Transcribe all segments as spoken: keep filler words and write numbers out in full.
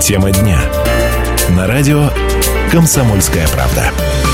Тема дня. На радио «Комсомольская правда».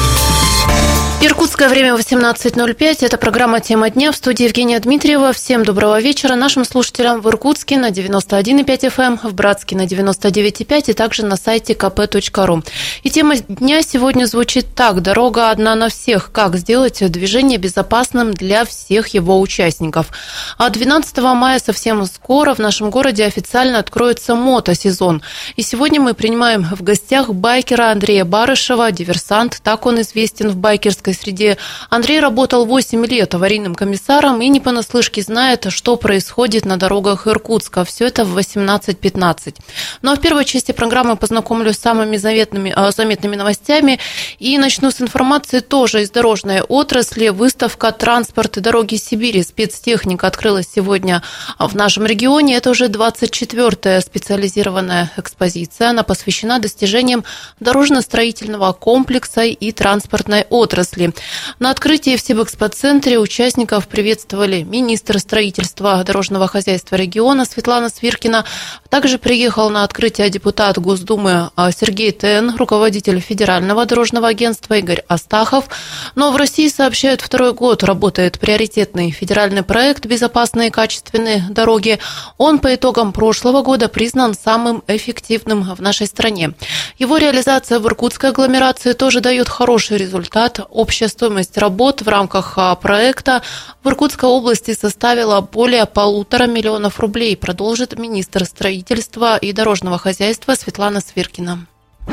Иркутское время восемнадцать ноль пять. Это программа «Тема дня». В студии Евгения Дмитриева. Всем доброго вечера. Нашим слушателям в Иркутске на девяносто один и пять эф эм, в Братске на девяносто девять и пять и также на сайте ка пэ точка ру. И тема дня сегодня звучит так. Дорога одна на всех. Как сделать движение безопасным для всех его участников? А двенадцатого мая совсем скоро в нашем городе официально откроется мотосезон. И сегодня мы принимаем в гостях байкера Андрея Барышева, диверсант. Так он известен в байкерской среде. Андрей работал восемь лет аварийным комиссаром и не понаслышке знает, что происходит на дорогах Иркутска. Все это в восемнадцать пятнадцать. Ну а в первой части программы познакомлю с самыми заветными, заметными новостями и начну с информации тоже из дорожной отрасли. Выставка «Транспорт и дороги Сибири. Спецтехника» открылась сегодня в нашем регионе. Это уже двадцать четвёртая специализированная экспозиция. Она посвящена достижениям дорожно-строительного комплекса и транспортной отрасли. На открытии в Сибэкспоцентре участников приветствовали министр строительства дорожного хозяйства региона Светлана Свиркина. Также приехал на открытие депутат Госдумы Сергей Тен, руководитель Федерального дорожного агентства Игорь Астахов. Но в России, сообщают, второй год работает приоритетный федеральный проект «Безопасные и качественные дороги». Он по итогам прошлого года признан самым эффективным в нашей стране. Его реализация в Иркутской агломерации тоже дает хороший результат. Общая стоимость работ в рамках проекта в Иркутской области составила более полутора миллионов рублей, продолжит министр строительства и дорожного хозяйства Светлана Свиркина.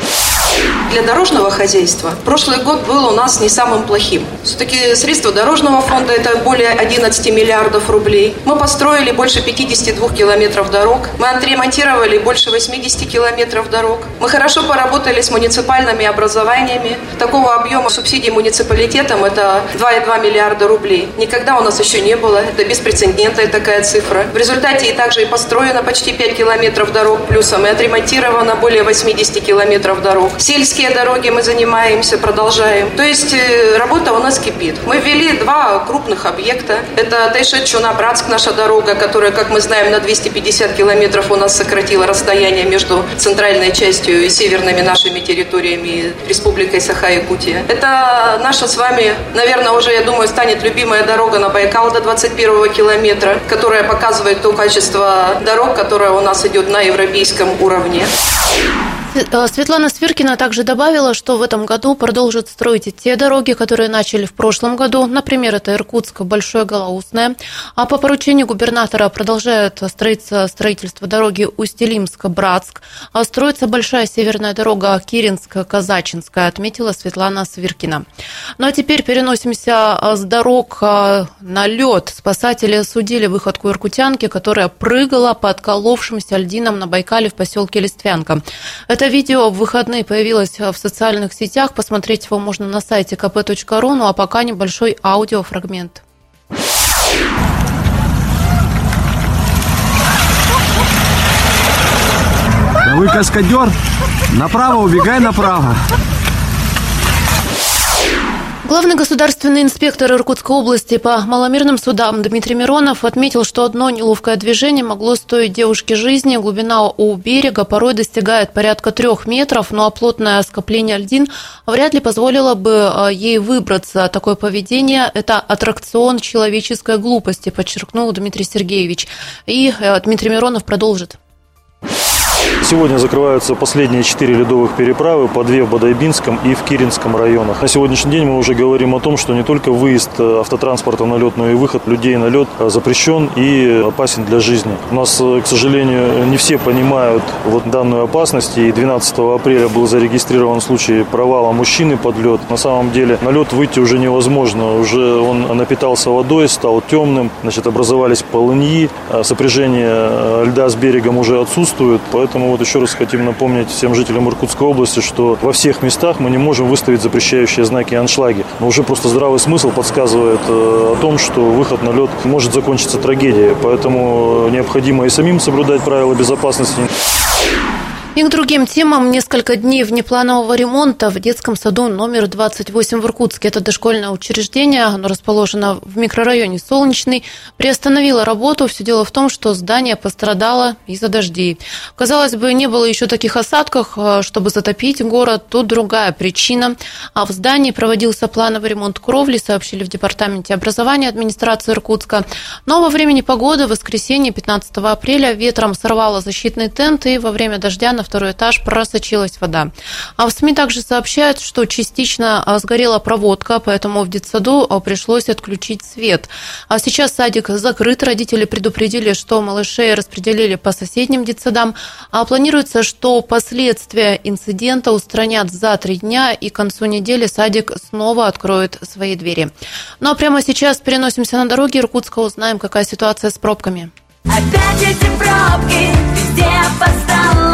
Для дорожного хозяйства прошлый год был у нас не самым плохим. Все-таки средства дорожного фонда – это более одиннадцать миллиардов рублей. Мы построили больше пятьдесят два километров дорог. Мы отремонтировали больше восемьдесят километров дорог. Мы хорошо поработали с муниципальными образованиями. Такого объема субсидий муниципалитетам – это два и два миллиарда рублей. Никогда у нас еще не было. Это беспрецедентная такая цифра. В результате и также и построено почти пять километров дорог плюсом, и отремонтировано более восемьдесят километров дорог. Сельские дороги мы занимаемся, продолжаем. То есть работа у нас кипит. Мы ввели два крупных объекта. Это Тайшет-Чуна-Братск, наша дорога, которая, как мы знаем, на двести пятьдесят километров у нас сократила расстояние между центральной частью и северными нашими территориями, Республикой Саха-Якутия. Это наша с вами, наверное, уже, я думаю, станет любимая дорога на Байкал до двадцать первого километра, которая показывает то качество дорог, которое у нас идет на европейском уровне. Светлана Свиркина также добавила, что в этом году продолжат строить и те дороги, которые начали в прошлом году. Например, это Иркутск, Большое Голоусное. А по поручению губернатора продолжает строиться строительство дороги Усть-Илимск-Братск. А строится большая северная дорога Киринск-Казачинская, отметила Светлана Свиркина. Ну а теперь переносимся с дорог на лед. Спасатели осудили выходку иркутянки, которая прыгала по отколовшимся льдинам на Байкале в поселке Листвянка. Это видео в выходные появилось в социальных сетях. Посмотреть его можно на сайте ка пэ точка ру. Ну а пока небольшой аудиофрагмент. Да вы каскадер? Направо убегай, направо. Главный государственный инспектор Иркутской области по маломерным судам Дмитрий Миронов отметил, что одно неловкое движение могло стоить девушке жизни. Глубина у берега порой достигает порядка трех метров, ну а плотное скопление льдин вряд ли позволило бы ей выбраться. Такое поведение – это аттракцион человеческой глупости, подчеркнул Дмитрий Сергеевич. И Дмитрий Миронов продолжит. Сегодня закрываются последние четыре ледовых переправы, по две в Бодайбинском и в Киринском районах. На сегодняшний день мы уже говорим о том, что не только выезд автотранспорта на лед, но и выход людей на лед запрещен и опасен для жизни. У нас, к сожалению, не все понимают вот данную опасность, и двенадцатого апреля был зарегистрирован случай провала мужчины под лед. На самом деле на лед выйти уже невозможно, уже он напитался водой, стал темным, значит, образовались полыньи, сопряжение льда с берегом уже отсутствует, поэтому вот еще раз хотим напомнить всем жителям Иркутской области, что во всех местах мы не можем выставить запрещающие знаки и аншлаги. Но уже просто здравый смысл подсказывает о том, что выход на лед может закончиться трагедией. Поэтому необходимо и самим соблюдать правила безопасности. И к другим темам. Несколько дней внепланового ремонта в детском саду номер двадцать восемь в Иркутске. Это дошкольное учреждение, оно расположено в микрорайоне Солнечный, приостановило работу. Все дело в том, что здание пострадало из-за дождей. Казалось бы, не было еще таких осадков, чтобы затопить город. Тут другая причина. А в здании проводился плановый ремонт кровли, сообщили в департаменте образования администрации Иркутска. Но во время непогоды в воскресенье пятнадцатого апреля ветром сорвало защитный тент, и во время дождя на второй этаж просочилась вода. А в СМИ также сообщают, что частично сгорела проводка, поэтому в детсаду пришлось отключить свет. А сейчас садик закрыт, родители предупредили, что малышей распределили по соседним детсадам. А планируется, что последствия инцидента устранят за три дня, и к концу недели садик снова откроет свои двери. Ну а прямо сейчас переносимся на дороги Иркутска, узнаем, какая ситуация с пробками. Опять эти пробки, везде опоздала.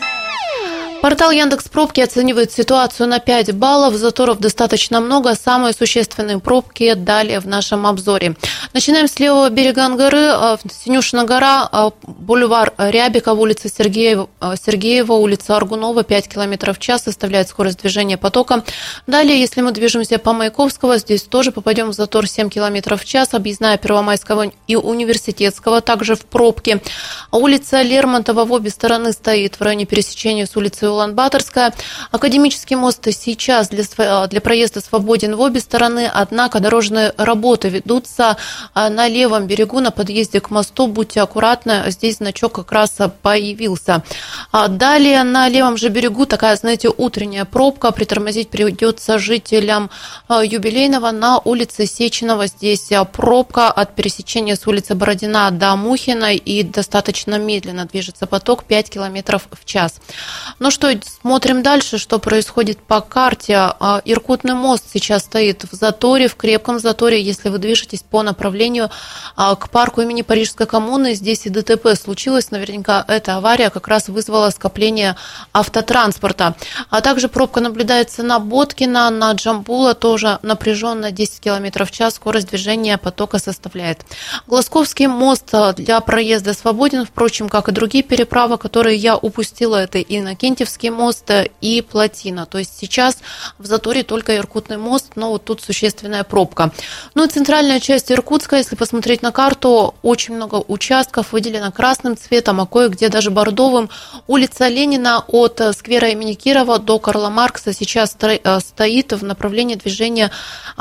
Портал Яндекс.Пробки оценивает ситуацию на пять баллов. Заторов достаточно много. Самые существенные пробки далее в нашем обзоре. Начинаем с левого берега Ангары. Синюшина гора, бульвар Рябиков, улица Сергеева, Сергеева, улица Аргунова, пять километров в час составляет скорость движения потока. Далее, если мы движемся по Маяковского, здесь тоже попадем в затор семь километров в час, объездная Первомайского и Университетского, также в пробке. Улица Лермонтова в обе стороны стоит в районе пересечения с улицей Улан-Баторская. Академический мост сейчас для, для проезда свободен в обе стороны, однако дорожные работы ведутся на левом берегу, на подъезде к мосту. Будьте аккуратны, здесь значок как раз появился. Далее на левом же берегу такая, знаете, утренняя пробка. Притормозить придется жителям Юбилейного на улице Сеченова. Здесь пробка от пересечения с улицы Бородина до Мухиной, и достаточно медленно движется поток, пять километров в час. Ну что, смотрим дальше, что происходит по карте. Иркутный мост сейчас стоит в заторе, в крепком заторе, если вы движетесь по направлению к парку имени Парижской коммуны. Здесь и ДТП случилось, наверняка эта авария как раз вызвала скопление автотранспорта. А также пробка наблюдается на Боткина, на Джамбула, тоже напряженно, десять километров в час скорость движения потока составляет. Глазковский мост для проезда свободен, впрочем, как и другие переправы, которые я упустила, это и Иннокентьевский мост и Плотина. То есть сейчас в заторе только Иркутный мост, но вот тут существенная пробка. Ну и центральная часть Иркутска, если посмотреть на карту, очень много участков выделено красным цветом, а кое-где даже бордовым. Улица Ленина от сквера имени Кирова до Карла Маркса сейчас стоит в направлении движения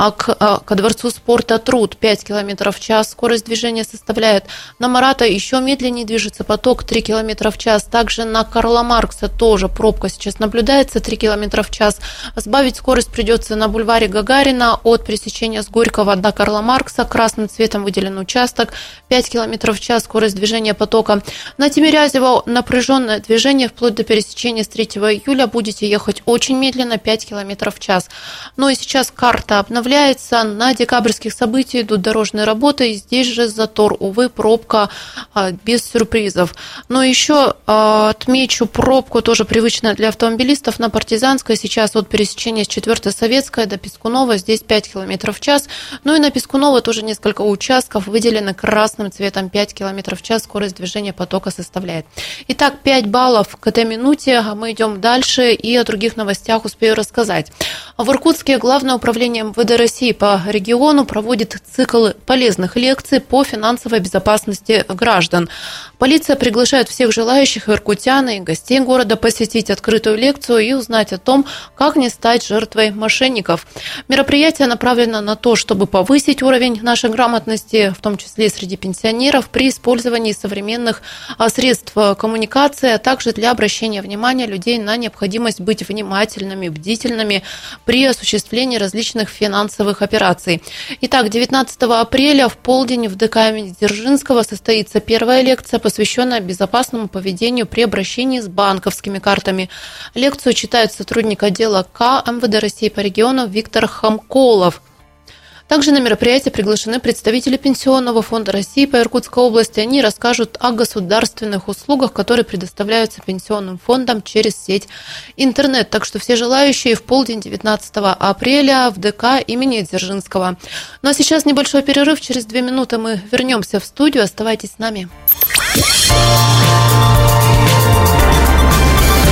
к, ко дворцу спорта Труд, пять километров в час скорость движения составляет. На Марата еще медленнее движется поток, три километра в час. Также на Карла Маркса тоже пробка сейчас наблюдается, три километра в час. Сбавить скорость придется на бульваре Гагарина от пересечения с Горького до Карла Маркса. Красным цветом выделен участок, пять километров в час скорость движения потока. На Тимирязево напряженное движение вплоть до пересечения с третьего июля. Будете ехать очень медленно, пять километров в час. Ну и сейчас карта обновляется. На декабрьских событиях идут дорожные работы. И здесь же затор, увы, пробка без сюрпризов. Но еще отмечу пробку, тоже привычная для автомобилистов, на Партизанской. Сейчас от пересечения с четвёртой Советской до Пискунова, здесь пять километров в час. Ну и на Пискунова тоже несколько участков выделены красным цветом, пять километров в час скорость движения потока составляет. Итак, пять баллов к этой минуте. Мы идем дальше и о других новостях успею рассказать. В Иркутске Главное управление эм вэ дэ России по региону проводит цикл полезных лекций по финансовой безопасности граждан. Полиция приглашает всех желающих иркутян и гостей города посетить открытую лекцию и узнать о том, как не стать жертвой мошенников. Мероприятие направлено на то, чтобы повысить уровень нашей грамотности, в том числе среди пенсионеров, при использовании современных средств коммуникации, а также для обращения внимания людей на необходимость быть внимательными, бдительными при осуществлении различных финансовых операций. Итак, девятнадцатого апреля в полдень в ДК имени Дзержинского состоится первая лекция, посвященная безопасному поведению при обращении с банковскими картами. Лекцию читает сотрудник отдела К эм вэ дэ России по региону Виктор Хамколов. Также на мероприятие приглашены представители Пенсионного фонда России по Иркутской области. Они расскажут о государственных услугах, которые предоставляются Пенсионным фондом через сеть интернет. Так что все желающие в полдень девятнадцатого апреля в ДК имени Дзержинского. Ну а сейчас небольшой перерыв. Через две минуты мы вернемся в студию. Оставайтесь с нами.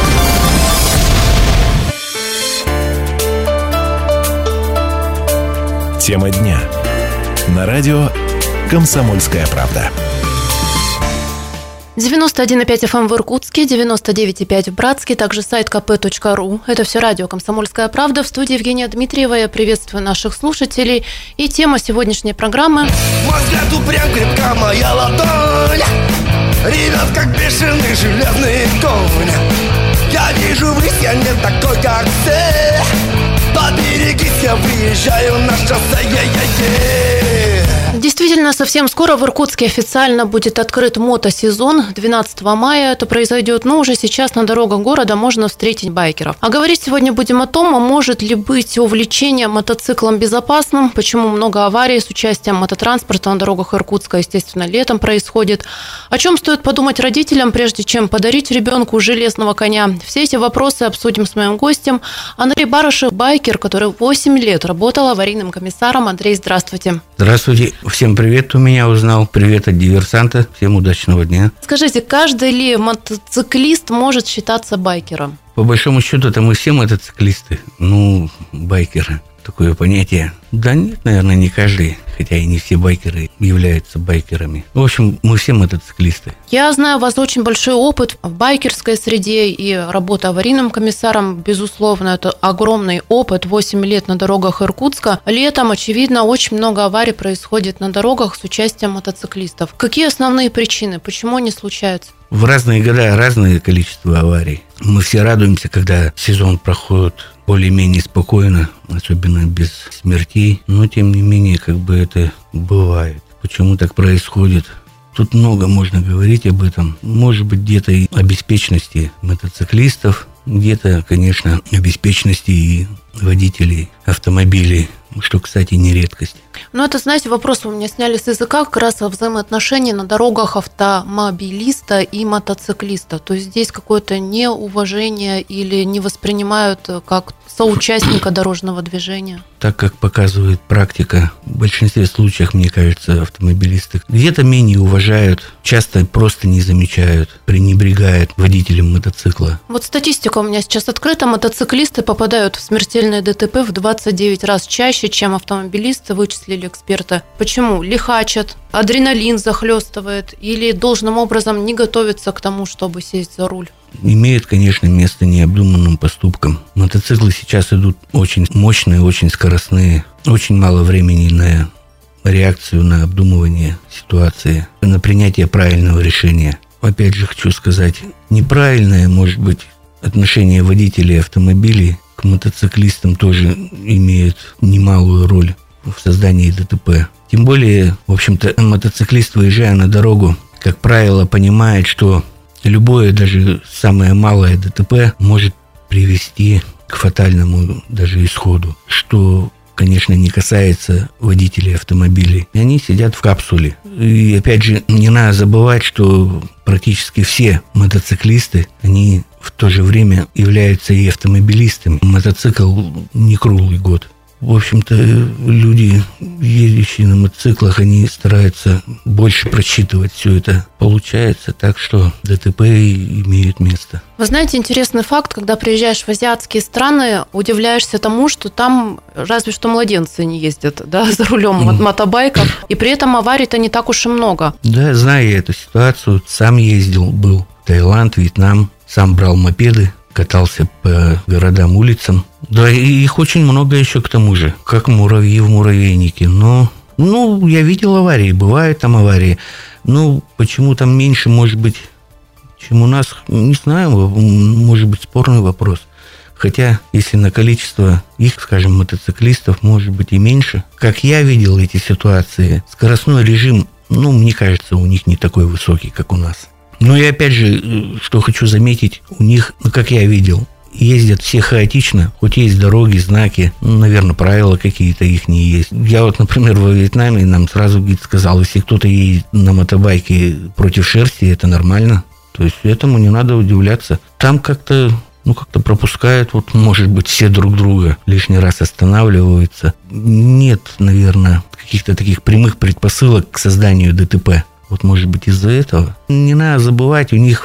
Тема дня. На радио «Комсомольская правда». девяносто один и пять эф эм в Иркутске, девяносто девять и пять в Братске, также сайт ка пэ точка ру. Это все радио «Комсомольская правда». В студии Евгения Дмитриева. Я приветствую наших слушателей. И тема сегодняшней программы... Мой взгляд упрям, крепка моя ладонь. Ревет, как бешеный железный конь. Я вижу ввысь, я не такой, как все. Поберегись, я выезжаю на шоссе. Е-е-е. Действительно, совсем скоро в Иркутске официально будет открыт мотосезон. двенадцатого мая это произойдет, но уже сейчас на дорогах города можно встретить байкеров. А говорить сегодня будем о том, а может ли быть увлечение мотоциклом безопасным, почему много аварий с участием мототранспорта на дорогах Иркутска, естественно, летом происходит. О чем стоит подумать родителям, прежде чем подарить ребенку железного коня. Все эти вопросы обсудим с моим гостем. Андрей Барышев, байкер, который восемь лет работал аварийным комиссаром. Андрей, здравствуйте. Здравствуйте. Всем привет, у меня узнал. Привет от диверсанта. Всем удачного дня. Скажите, каждый ли мотоциклист может считаться байкером? По большому счету, это мы все мотоциклисты. Ну, байкеры. Такое понятие. Да нет, наверное, не каждый. Хотя и не все байкеры являются байкерами. В общем, мы все мотоциклисты. Я знаю, у вас очень большой опыт в байкерской среде и работа аварийным комиссаром. Безусловно, это огромный опыт. восемь лет на дорогах Иркутска. Летом, очевидно, очень много аварий происходит на дорогах с участием мотоциклистов. Какие основные причины? Почему они случаются? В разные года разное количество аварий. Мы все радуемся, когда сезон проходит более-менее спокойно, особенно без смертей. Но, тем не менее, как бы это бывает. Почему так происходит? Тут много можно говорить об этом. Может быть, где-то и о беспечности мотоциклистов, где-то, конечно, о беспечности и водителей автомобилей, что, кстати, не редкость. Ну, это, знаете, вопрос у меня сняли с языка как раз о взаимоотношении на дорогах автомобилиста и мотоциклиста. То есть здесь какое-то неуважение или не воспринимают как соучастника дорожного движения? Так как показывает практика, в большинстве случаев, мне кажется, автомобилисты где-то менее уважают, часто просто не замечают, пренебрегают водителем мотоцикла. Вот статистика у меня сейчас открыта. Мотоциклисты попадают в смертельные дэ тэ пэ в двадцать девять раз чаще, чем автомобилисты, вычислили эксперты. Почему? Лихачат, адреналин захлестывает или должным образом не готовятся к тому, чтобы сесть за руль? Имеет, конечно, место необдуманным поступкам. Мотоциклы сейчас идут очень мощные, очень скоростные. Очень мало времени на реакцию, на обдумывание ситуации, на принятие правильного решения. Опять же, хочу сказать, неправильное, может быть, отношение водителей автомобилей к мотоциклистам тоже имеет немалую роль в создании дэ тэ пэ. Тем более, в общем-то, мотоциклист, выезжая на дорогу, как правило, понимает, что любое, даже самое малое дэ тэ пэ может привести к фатальному даже исходу, что, конечно, не касается водителей автомобилей. И они сидят в капсуле. И, опять же, не надо забывать, что практически все мотоциклисты, они в то же время являются и автомобилистами. Мотоцикл не круглый год. В общем-то, люди, ездящие на мотоциклах, они стараются больше просчитывать все это. Получается так, что дэ тэ пэ имеет место. Вы знаете, интересный факт, когда приезжаешь в азиатские страны, удивляешься тому, что там разве что младенцы не ездят, да, за рулем mm. мотобайков, и при этом аварий-то не так уж и много. Да, знаю я эту ситуацию, сам ездил, был в Таиланд, Вьетнам, сам брал мопеды, катался по городам, улицам. Да, и их очень много еще к тому же, как муравьи в муравейнике. Но, ну, я видел аварии, бывают там аварии. Ну, почему там меньше, может быть, чем у нас, не знаю, может быть, спорный вопрос. Хотя, если на количество их, скажем, мотоциклистов, может быть, и меньше. Как я видел эти ситуации, скоростной режим, ну, мне кажется, у них не такой высокий, как у нас. Но и опять же, что хочу заметить, у них, ну, как я видел, ездят все хаотично, хоть есть дороги, знаки, ну, наверное, правила какие-то их не есть. Я вот, например, во Вьетнаме, нам сразу гид сказал, если кто-то едет на мотобайке против шерсти, это нормально. То есть этому не надо удивляться. Там как-то, ну, как-то пропускают, вот, может быть, все друг друга, лишний раз останавливаются. Нет, наверное, каких-то таких прямых предпосылок к созданию дэ тэ пэ. Вот, может быть, из-за этого. Не надо забывать, у них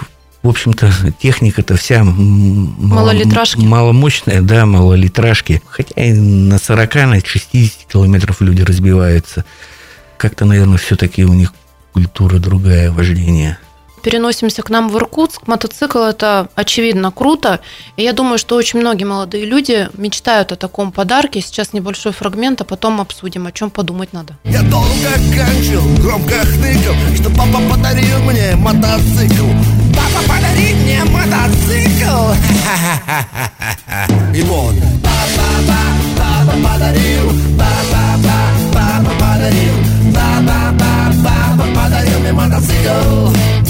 В общем-то, техника-то вся малолитражки. маломощная, да, малолитражки. Хотя и на сорок, на шестьдесят километров люди разбиваются. Как-то, наверное, все-таки у них культура другая, вождения. Переносимся к нам в Иркутск. Мотоцикл – это, очевидно, круто. И я думаю, что очень многие молодые люди мечтают о таком подарке. Сейчас небольшой фрагмент, а потом обсудим, о чем подумать надо. Я долго кончил, громко хныкал, что папа подарил мне мотоцикл. Папа подарил мне мотоцикл. И вот папа, папа подарил, папа, папа подарил, папа, папа подарил мне мотоцикл.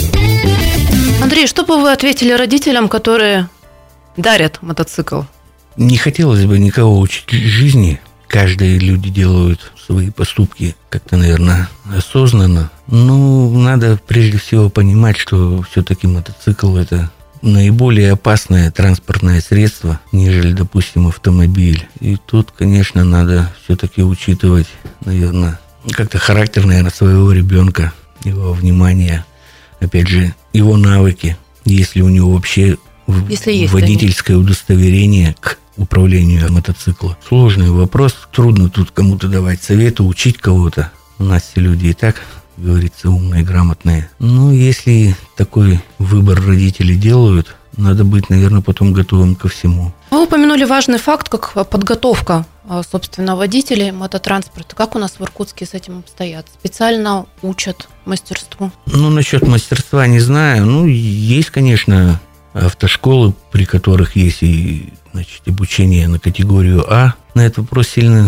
Андрей, что бы вы ответили родителям, которые дарят мотоцикл? Не хотелось бы никого учить жизни. Каждые люди делают свои поступки как-то, наверное, осознанно. Но надо прежде всего понимать, что все-таки мотоцикл – это наиболее опасное транспортное средство, нежели, допустим, автомобиль. И тут, конечно, надо все-таки учитывать, наверное, как-то характер, наверное, своего ребенка, его внимание, опять же, его навыки, если у него вообще если водительское есть, удостоверение к управлению мотоцикла. Сложный вопрос, трудно тут кому-то давать советы, учить кого-то. У нас все люди и так, как говорится, умные, грамотные. Но если такой выбор родители делают, надо быть, наверное, потом готовым ко всему. Вы упомянули важный факт, как подготовка, собственно, водителей мототранспорта. Как у нас в Иркутске с этим обстоят? Специально учат мастерству? Ну, насчет мастерства не знаю. Ну, есть, конечно, автошколы, при которых есть и, значит, обучение на категорию А. На этот вопрос сильно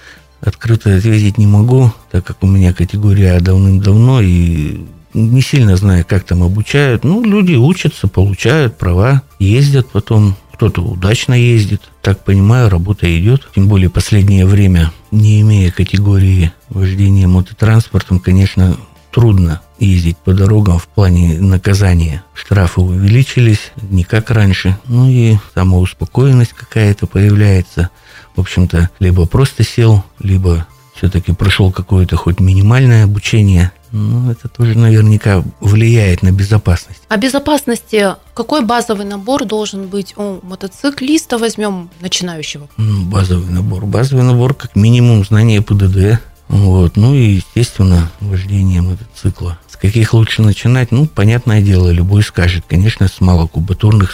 открыто ответить не могу, так как у меня категория А давным-давно, и не сильно знаю, как там обучают. Ну, люди учатся, получают права, ездят потом. Кто-то удачно ездит. Так понимаю, работа идет. Тем более последнее время, не имея категории вождения мототранспортом, конечно, трудно ездить по дорогам в плане наказания. Штрафы увеличились, не как раньше. Ну и самоуспокоенность какая-то появляется. В общем-то, либо просто сел, либо все-таки прошел какое-то хоть минимальное обучение. Ну, это тоже наверняка влияет на безопасность. О безопасности какой базовый набор должен быть у мотоциклиста, возьмем начинающего? Базовый набор. Базовый набор, как минимум, знание ПДД. Вот. Ну и, естественно, вождение мотоцикла. С каких лучше начинать? Ну, понятное дело, любой скажет. Конечно, с малокубатурных,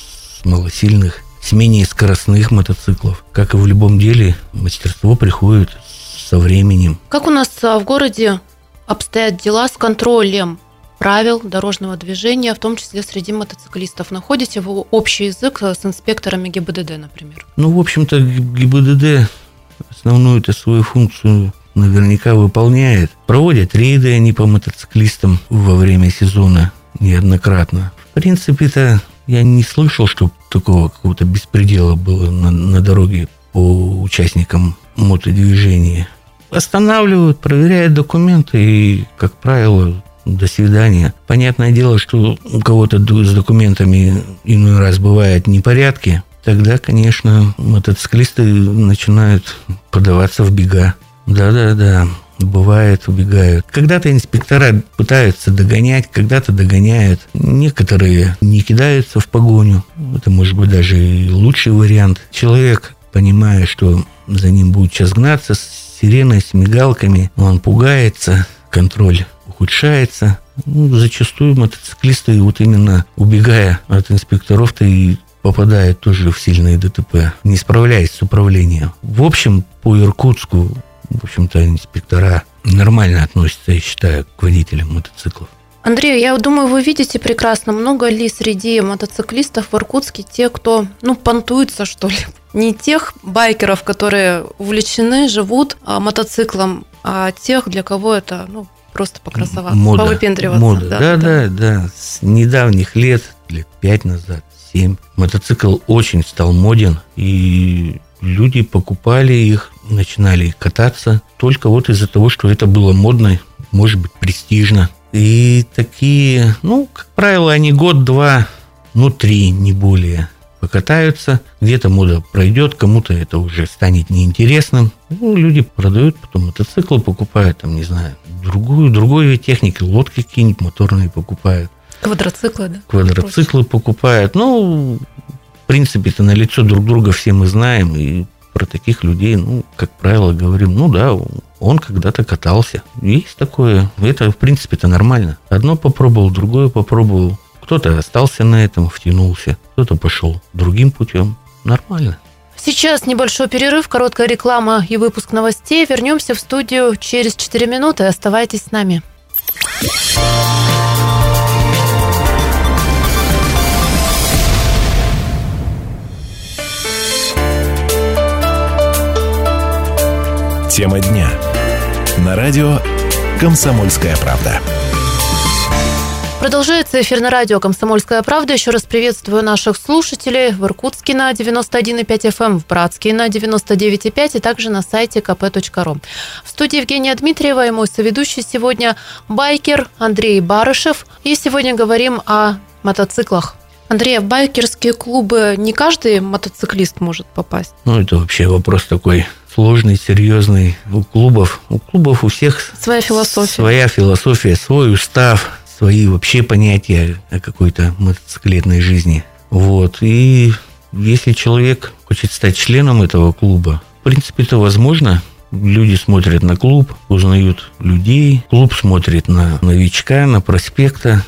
с малосильных, с менее скоростных мотоциклов. Как и в любом деле, мастерство приходит со временем. Как у нас в городе обстоят дела с контролем правил дорожного движения, в том числе среди мотоциклистов? Находите вы общий язык с инспекторами ГИБДД, например? Ну, в общем-то, ГИБДД основную-то свою функцию наверняка выполняет. Проводят рейды они по мотоциклистам во время сезона неоднократно. В принципе-то я не слышал, что такого какого-то беспредела было на, на дороге по участникам мотодвижения. Останавливают, проверяют документы и, как правило, до свидания. Понятное дело, что у кого-то с документами иной раз бывают непорядки. Тогда, конечно, мотоциклисты начинают подаваться в бега. Да-да-да, бывает, убегают. Когда-то инспектора пытаются догонять, когда-то догоняют. Некоторые не кидаются в погоню. Это может быть даже и лучший вариант. Человек, понимая, что за ним будет сейчас гнаться с сиреной, с мигалками, он пугается, контроль ухудшается. Ну, зачастую мотоциклисты, вот именно убегая от инспекторов-то и попадают тоже в сильные ДТП, не справляясь с управлением. В общем, по Иркутску, в общем-то, инспектора нормально относятся, я считаю, к водителям мотоциклов. Андрей, я думаю, вы видите прекрасно, много ли среди мотоциклистов в Иркутске те, кто, ну, понтуется, что ли? Не тех байкеров, которые увлечены, живут а, мотоциклом, а тех, для кого это, ну, просто покрасоваться, мода, повыпендриваться. Мода, да, да, да, да. С недавних лет, лет пять назад, семь, мотоцикл очень стал моден, и люди покупали их, начинали кататься только вот из-за того, что это было модно, может быть, престижно. И такие, ну, как правило, они год-два, ну, три, не более, покатаются. Где-то мода пройдет, кому-то это уже станет неинтересным. Ну, люди продают потом мотоциклы, покупают, там, не знаю, другую, другой вид техники, лодки какие-нибудь моторные покупают. Квадроциклы, да? Квадроциклы покупают. Ну, в принципе-то на лицо друг друга все мы знаем. И про таких людей, ну, как правило, говорим, ну да, он когда-то катался. Есть такое. Это, в принципе-то, нормально. Одно попробовал, другое попробовал. Кто-то остался на этом, втянулся. Кто-то пошел другим путем. Нормально. Сейчас небольшой перерыв, короткая реклама и выпуск новостей. Вернемся в студию через четыре минуты. Оставайтесь с нами. Тема дня. На радио «Комсомольская правда». Продолжается эфир на радио «Комсомольская правда». Еще раз приветствую наших слушателей в Иркутске на девяносто один и пять эф эм, в Братске на девяносто девять и пять и также на сайте ка пэ точка ру. В студии Евгения Дмитриева и мой соведущий сегодня байкер Андрей Барышев. И сегодня говорим о мотоциклах. Андрей, в байкерские клубы не каждый мотоциклист может попасть? Ну, это вообще вопрос такой сложный, серьезный. У клубов, у клубов у всех своя философия. Своя философия, свой устав, свои вообще понятия о какой-то мотоциклетной жизни. Вот. И если человек хочет стать членом этого клуба, в принципе, это возможно. Люди смотрят на клуб, узнают людей. Клуб смотрит на новичка, на проспекта.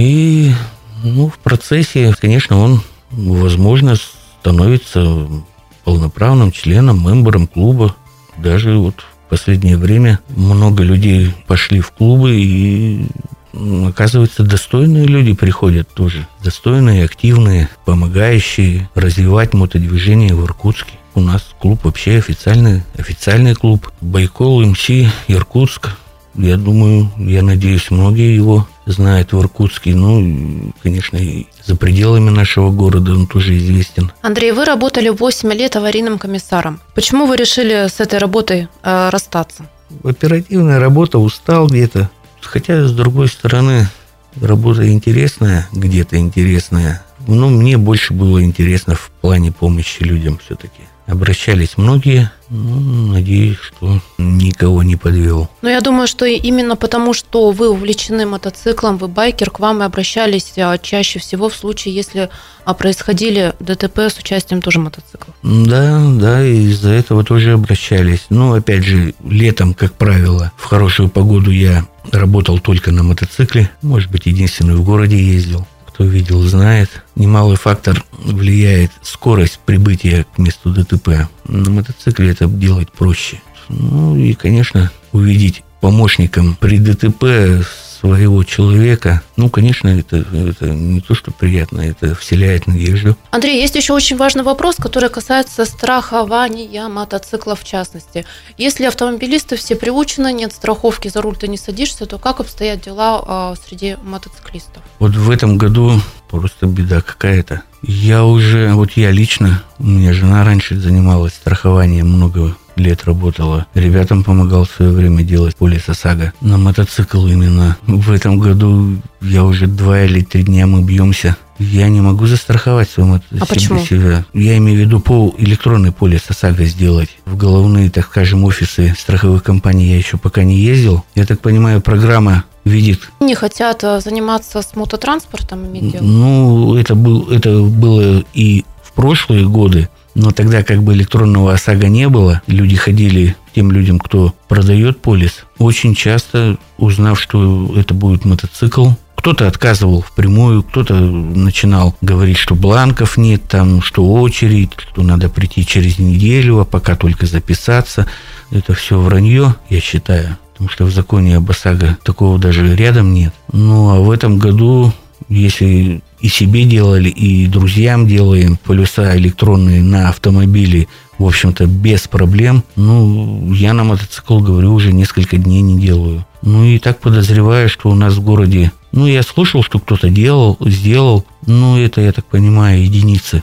И ну, в процессе, конечно, он, возможно, становится полноправным членом, мембером клуба. Даже вот в последнее время много людей пошли в клубы, и, оказывается, достойные люди приходят тоже. Достойные, активные, помогающие развивать мотодвижение в Иркутске. У нас клуб вообще официальный, официальный клуб. Байкол, эм си, Иркутск. Я думаю, я надеюсь, многие его знают в Иркутске. Ну, конечно, и за пределами нашего города он тоже известен. Андрей, вы работали восемь лет аварийным комиссаром. Почему вы решили с этой работой э, расстаться? Оперативная работа, устал где-то. Хотя, с другой стороны, работа интересная, где-то интересная. Но мне больше было интересно в плане помощи людям все-таки. Обращались многие, ну, надеюсь, что никого не подвел. Но я думаю, что именно потому, что вы увлечены мотоциклом, вы байкер, к вам и обращались чаще всего в случае, если происходили ДТП с участием тоже мотоциклов. Да, да, и из-за этого тоже обращались. Но, опять же, летом, как правило, в хорошую погоду я работал только на мотоцикле. Может быть, единственный в городе ездил. Кто видел, знает. Немалый фактор влияет скорость прибытия к месту ДТП. На мотоцикле это делать проще. Ну и, конечно, увидеть помощником при ДТП своего человека, ну, конечно, это, это не то, что приятно, это вселяет надежду. Андрей, есть еще очень важный вопрос, который касается страхования мотоциклов в частности. Если автомобилисты все приучены, нет страховки, за руль ты не садишься, то как обстоят дела а, среди мотоциклистов? Вот в этом году просто беда какая-то. Я уже, вот я лично, у меня жена раньше занималась страхованием, много лет работала. Ребятам помогал в свое время делать полис ОСАГО. На мотоцикл именно. В этом году я уже два или три дня мы бьемся. Я не могу застраховать свой мотоцикл. А почему? Себя. Я имею в виду по электронный полис ОСАГО сделать. В головные, так скажем, офисы страховых компаний я еще пока не ездил. Я так понимаю, программа видит. Не хотят заниматься с мототранспортом, иметь дело? Ну, это, был, это было и в прошлые годы. Но тогда как бы электронного ОСАГО не было. Люди ходили к тем людям, кто продает полис. Очень часто, узнав, что это будет мотоцикл, кто-то отказывал впрямую, кто-то начинал говорить, что бланков нет, там, что очередь, что надо прийти через неделю, а пока только записаться. Это все вранье, я считаю. Потому что в законе об ОСАГО такого даже рядом нет. Ну, а в этом году, если и себе делали, и друзьям делаем полюса электронные на автомобили, в общем-то, без проблем. Ну, я на мотоцикл, говорю, уже несколько дней не делаю. Ну, и так подозреваю, что у нас в городе... Ну, я слышал, что кто-то делал, сделал. Ну, это, я так понимаю, единицы.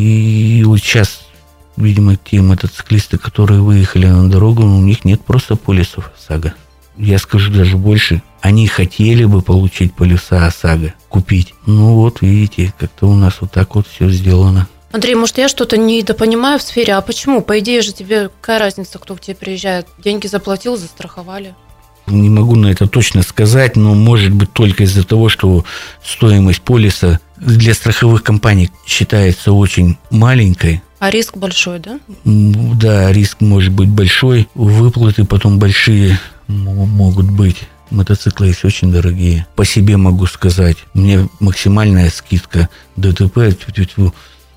И вот сейчас, видимо, те мотоциклисты, которые выехали на дорогу, у них нет просто полисов ОСАГО. Я скажу даже больше. Они хотели бы получить полюса ОСАГО, купить. Ну вот, видите, как-то у нас вот так вот все сделано. Андрей, может, я что-то недопонимаю в сфере, а почему? По идее же тебе какая разница, кто к тебе приезжает? Деньги заплатил, застраховали. Не могу на это точно сказать, но может быть только из-за того, что стоимость полиса для страховых компаний считается очень маленькой. А риск большой, да? Да, риск может быть большой, выплаты потом большие могут быть. Мотоциклы есть очень дорогие. По себе могу сказать, мне максимальная скидка ДТП, в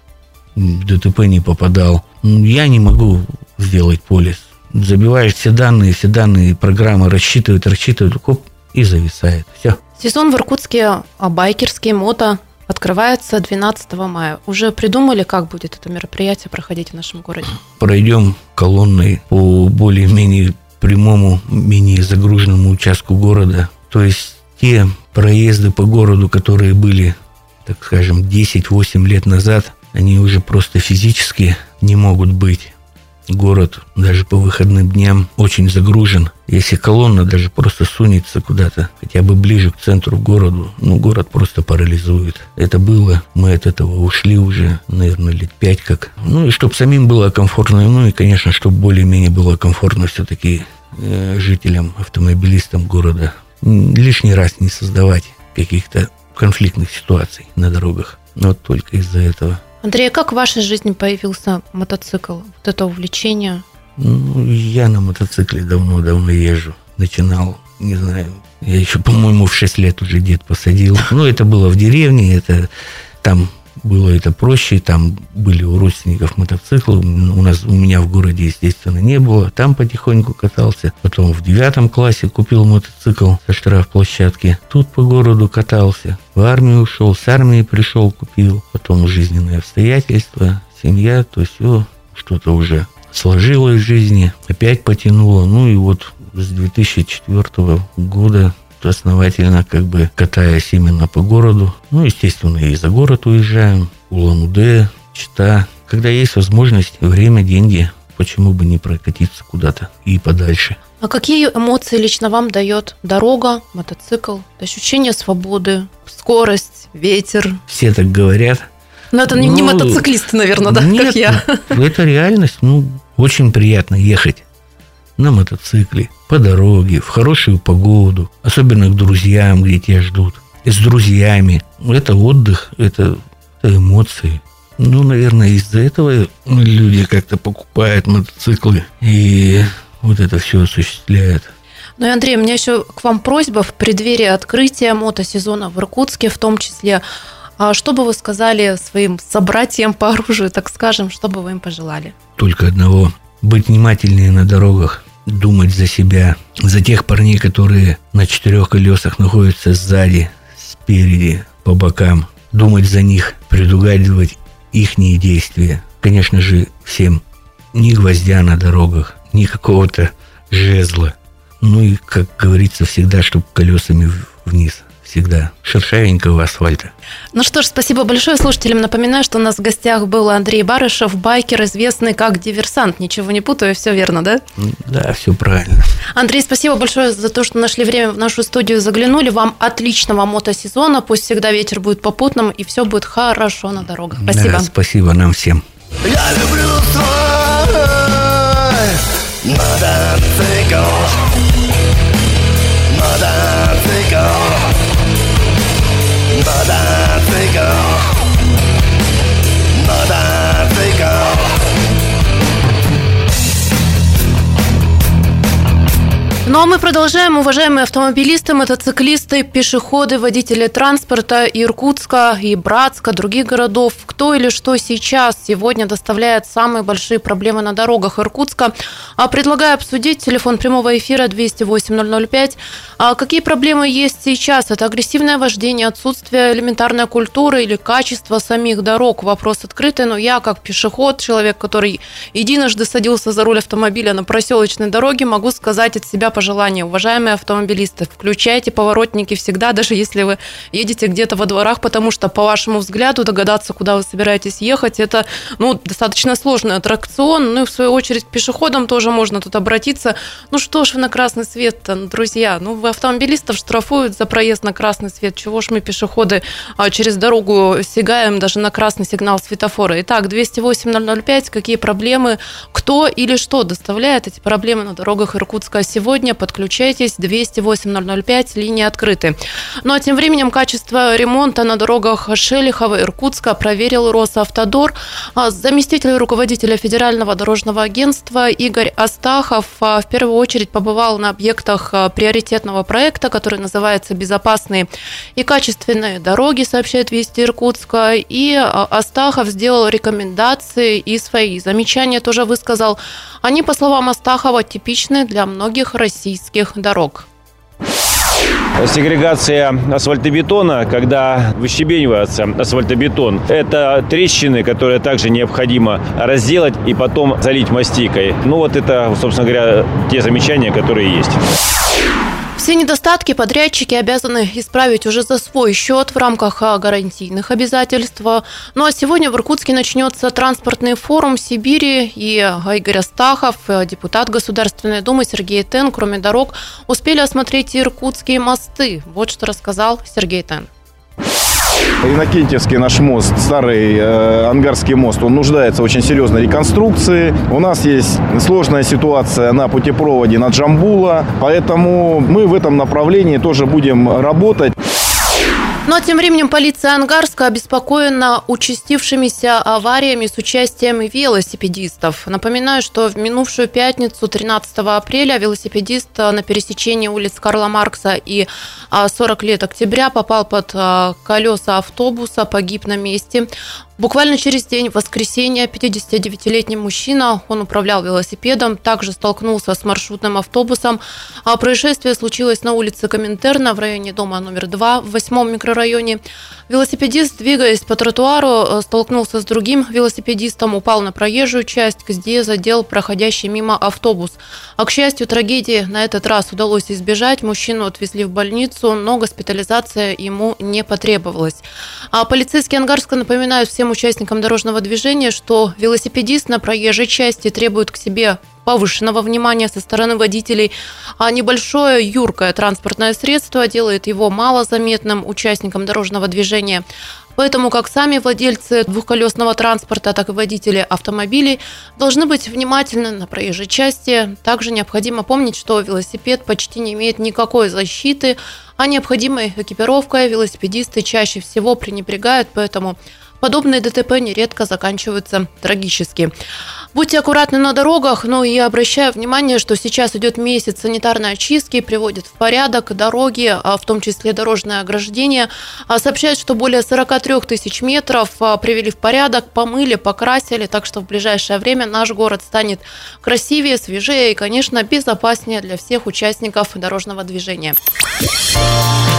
ДТП не попадал. Я не могу сделать полис. Забиваешь все данные, все данные программа рассчитывает, рассчитывает, хоп, и зависает. Все. Сезон в Иркутске байкерский, мото открывается двенадцатого мая. Уже придумали, как будет это мероприятие проходить в нашем городе? Пройдем колонной по более-менее прямому, менее загруженному участку города. То есть те проезды по городу, которые были, так скажем, десять-восемь лет назад, они уже просто физически не могут быть. Город даже по выходным дням очень загружен. Если колонна даже просто сунется куда-то, хотя бы ближе к центру города, ну, город просто парализует. Это было, мы от этого ушли уже, наверное, лет пять как. Ну, и чтобы самим было комфортно, ну, и, конечно, чтобы более-менее было комфортно все-таки э, жителям, автомобилистам города. Лишний раз не создавать каких-то конфликтных ситуаций на дорогах. Вот только из-за этого. Андрей, как в вашей жизни появился мотоцикл? Вот это увлечение? Ну, я на мотоцикле давно-давно езжу. Начинал, не знаю, я еще, по-моему, в шесть лет уже дед посадил. Ну, это было в деревне, это там было это проще, там были у родственников мотоциклы, у нас, у меня в городе, естественно, не было, там потихоньку катался, потом в девятом классе купил мотоцикл со штрафплощадки, тут по городу катался, в армию ушел, с армии пришел, купил, потом жизненные обстоятельства, семья, то все, что-то уже сложилось в жизни, опять потянуло, ну и вот с две тысячи четвёртого года основательно как бы катаясь именно по городу. Ну, естественно, и за город уезжаем. Улан-Удэ, Чита. Когда есть возможность, время, деньги, почему бы не прокатиться куда-то и подальше. А какие эмоции лично вам дает дорога, мотоцикл, ощущение свободы, скорость, ветер? Все так говорят. Но это не, ну, не мотоциклисты, наверное, да, нет, как я. Это реальность. Ну, очень приятно ехать на мотоцикле, по дороге, в хорошую погоду, особенно к друзьям, где тебя ждут, и с друзьями. Это отдых, это, это эмоции. Ну, наверное, из-за этого люди как-то покупают мотоциклы и вот это все осуществляют. Ну и, Андрей, у меня еще к вам просьба в преддверии открытия мотосезона в Иркутске, в том числе, что бы вы сказали своим собратьям по оружию, так скажем, что бы вы им пожелали? Только одного. Быть внимательнее на дорогах, думать за себя, за тех парней, которые на четырех колесах находятся сзади, спереди, по бокам, думать за них, предугадывать ихние действия. Конечно же, всем ни гвоздя на дорогах, ни какого-то жезла. Ну и, как говорится, всегда, чтобы колесами вниз. Всегда шершавенького асфальта. Ну что ж, спасибо большое. Слушателям напоминаю, что у нас в гостях был Андрей Барышев, байкер, известный как диверсант. Ничего не путаю, все верно, да? Да, все правильно. Андрей, спасибо большое за то, что нашли время в нашу студию, заглянули. Вам отличного мотосезона. Пусть всегда ветер будет попутным и все будет хорошо на дорогах. Спасибо. Да, спасибо нам всем. Я люблю свой мотоцикл. Мотоцикл. Мотоцикл, мотоцикл. Ну а мы продолжаем, уважаемые автомобилисты, мотоциклисты, пешеходы, водители транспорта Иркутска и Братска, других городов. Кто или что сейчас сегодня доставляет самые большие проблемы на дорогах Иркутска? А предлагаю обсудить. Телефон прямого эфира двести восемь ноль ноль пять. А какие проблемы есть сейчас? Это агрессивное вождение, отсутствие элементарной культуры или качество самих дорог? Вопрос открытый, но я как пешеход, человек, который единожды садился за руль автомобиля на проселочной дороге, могу сказать от себя пожелание. Уважаемые автомобилисты, включайте поворотники всегда, даже если вы едете где-то во дворах, потому что, по вашему взгляду, догадаться, куда вы собираетесь ехать, это, ну, достаточно сложный аттракцион. Ну и в свою очередь пешеходам тоже можно тут обратиться. Ну что ж вы на красный свет-то, друзья? Ну, вы автомобилистов штрафуют за проезд на красный свет. Чего ж мы, пешеходы, через дорогу сигаем даже на красный сигнал светофора? Итак, двести восемь ноль ноль пять. Какие проблемы, кто или что доставляет эти проблемы на дорогах Иркутска сегодня? подключайтесь, двести восемь ноль ноль пять, линии открыты. Ну а тем временем качество ремонта на дорогах Шелихова, Иркутска проверил Росавтодор. Заместитель руководителя Федерального дорожного агентства Игорь Астахов в первую очередь побывал на объектах приоритетного проекта, который называется «Безопасные и качественные дороги», сообщает Вести Иркутска. И Астахов сделал рекомендации и свои замечания тоже высказал. Они, по словам Астахова, типичны для многих российских дорог. Сегрегация асфальтобетона, когда выщебенивается асфальтобетон, это трещины, которые также необходимо разделать и потом залить мастикой. Ну вот это, собственно говоря, те замечания, которые есть. Все недостатки подрядчики обязаны исправить уже за свой счет в рамках гарантийных обязательств. Ну а сегодня в Иркутске начнется транспортный форум Сибири, и Игорь Астахов, депутат Государственной Думы Сергей Тен, кроме дорог, успели осмотреть иркутские мосты. Вот что рассказал Сергей Тен. Иннокентьевский наш мост, старый э, Ангарский мост, он нуждается в очень серьезной реконструкции. У нас есть сложная ситуация на путепроводе на Джамбула, поэтому мы в этом направлении тоже будем работать. Ну а тем временем полиция Ангарска обеспокоена участившимися авариями с участием велосипедистов. Напоминаю, что в минувшую пятницу, тринадцатого апреля, велосипедист на пересечении улиц Карла Маркса и сорок лет октября попал под колеса автобуса, погиб на месте. Буквально через день, в воскресенье, пятидесятидевятилетний мужчина, он управлял велосипедом, также столкнулся с маршрутным автобусом. А происшествие случилось на улице Коминтерна в районе дома номер два в восьмом микрорайоне. Велосипедист, двигаясь по тротуару, столкнулся с другим велосипедистом, упал на проезжую часть, где задел проходящий мимо автобус. А, к счастью, трагедии на этот раз удалось избежать. Мужчину отвезли в больницу, но госпитализация ему не потребовалась. А полицейские Ангарска напоминают всем участникам дорожного движения, что велосипедист на проезжей части требует к себе повышенного внимания со стороны водителей, а небольшое юркое транспортное средство делает его малозаметным участником дорожного движения. Поэтому как сами владельцы двухколесного транспорта, так и водители автомобилей должны быть внимательны на проезжей части. Также необходимо помнить, что велосипед почти не имеет никакой защиты, а необходимой экипировкой велосипедисты чаще всего пренебрегают, поэтому подобные ДТП нередко заканчиваются трагически. Будьте аккуратны на дорогах, ну и обращаю внимание, что сейчас идет месяц санитарной очистки, приводит в порядок дороги, в том числе дорожное ограждение. Сообщают, что более сорок три тысяч метров привели в порядок, помыли, покрасили, так что в ближайшее время наш город станет красивее, свежее и, конечно, безопаснее для всех участников дорожного движения.